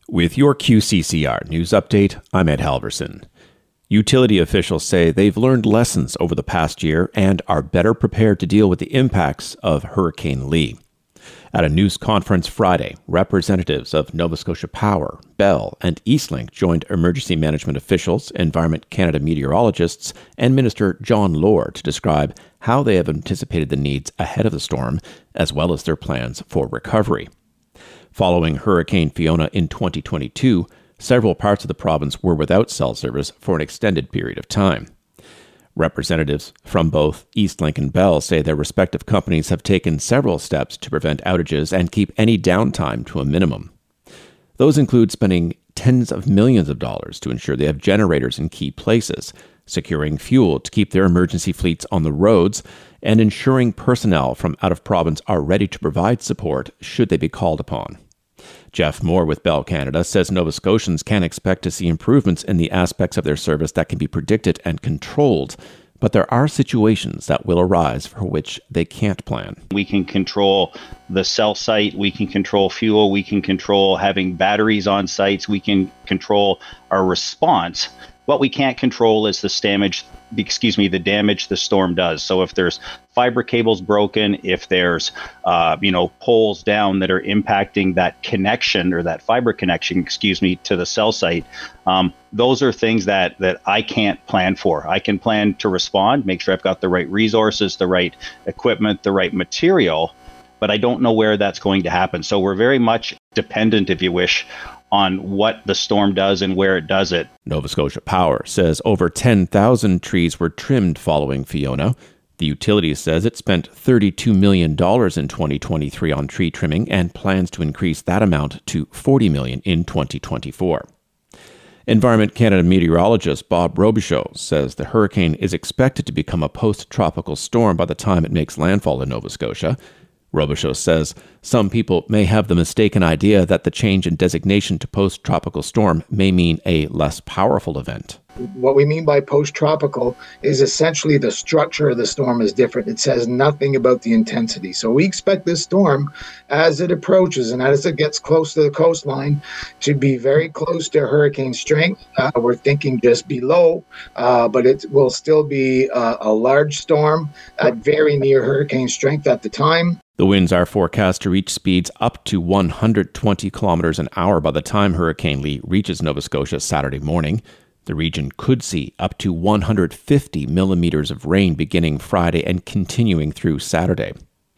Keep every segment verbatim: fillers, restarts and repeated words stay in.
With your Q C C R News Update, I'm Ed Halverson. Utility officials say they've learned lessons over the past year and are better prepared to deal with the impacts of Hurricane Lee. At a news conference Friday, representatives of Nova Scotia Power, Bell, and Eastlink joined emergency management officials, Environment Canada meteorologists, and Minister John Lohr to describe how they have anticipated the needs ahead of the storm, as well as their plans for recovery. Following Hurricane Fiona in twenty twenty-two, several parts of the province were without cell service for an extended period of time. Representatives from both Eastlink and Bell say their respective companies have taken several steps to prevent outages and keep any downtime to a minimum. Those include spending tens of millions of dollars to ensure they have generators in key places, securing fuel to keep their emergency fleets on the roads, and ensuring personnel from out of province are ready to provide support should they be called upon. Jeff Moore with Bell Canada says Nova Scotians can expect to see improvements in the aspects of their service that can be predicted and controlled, but there are situations that will arise for which they can't plan. We can control the cell site, we can control fuel, we can control having batteries on sites, we can control our response. What we can't control is the damage, excuse me, the damage the storm does. So if there's fiber cables broken, if there's, uh, you know, poles down that are impacting that connection or that fiber connection, excuse me, to the cell site, um, those are things that that I can't plan for. I can plan to respond, make sure I've got the right resources, the right equipment, the right material, but I don't know where that's going to happen. So we're very much dependent, if you wish, on what the storm does and where it does it. Nova Scotia Power says over ten thousand trees were trimmed following Fiona. The utility says it spent thirty-two million dollars in twenty twenty-three on tree trimming and plans to increase that amount to forty million dollars in twenty twenty-four. Environment Canada meteorologist Bob Robichaud says the hurricane is expected to become a post-tropical storm by the time it makes landfall in Nova Scotia. Robichaud says some people may have the mistaken idea that the change in designation to post-tropical storm may mean a less powerful event. What we mean by post-tropical is essentially the structure of the storm is different. It says nothing about the intensity. So we expect this storm, as it approaches and as it gets close to the coastline, to be very close to hurricane strength. Uh, we're thinking just below, uh, but it will still be uh, a large storm at very near hurricane strength at the time. The winds are forecast to reach speeds up to one hundred twenty kilometers an hour by the time Hurricane Lee reaches Nova Scotia Saturday morning. The region could see up to one hundred fifty millimeters of rain beginning Friday and continuing through Saturday.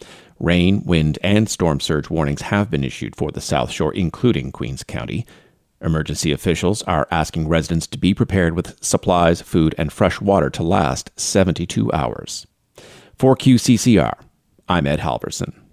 Rain, wind, and storm surge warnings have been issued for the South Shore, including Queens County. Emergency officials are asking residents to be prepared with supplies, food, and fresh water to last seventy-two hours. For Q C C R, I'm Ed Halverson.